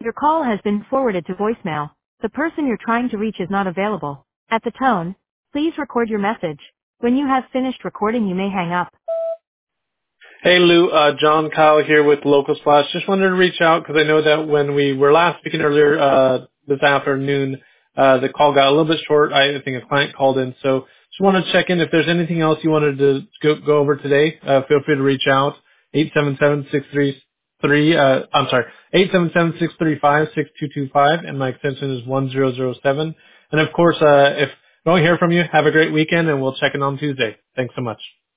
Your call has been forwarded to voicemail. The person you're trying to reach is not available. At the tone, please record your message. When you have finished recording, you may hang up. Hey Lou, John Kyle here with Local Splash. Just wanted to reach out because I know that when we were last speaking earlier this afternoon, the call got a little bit short. I think a client called in, so just wanted to check in. If there's anything else you wanted to go over today, feel free to reach out. 877-633, I'm sorry, 877-635-6225, and my extension is 1007. And of course, if I don't hear from you, have a great weekend, and we'll check in on Tuesday. Thanks so much.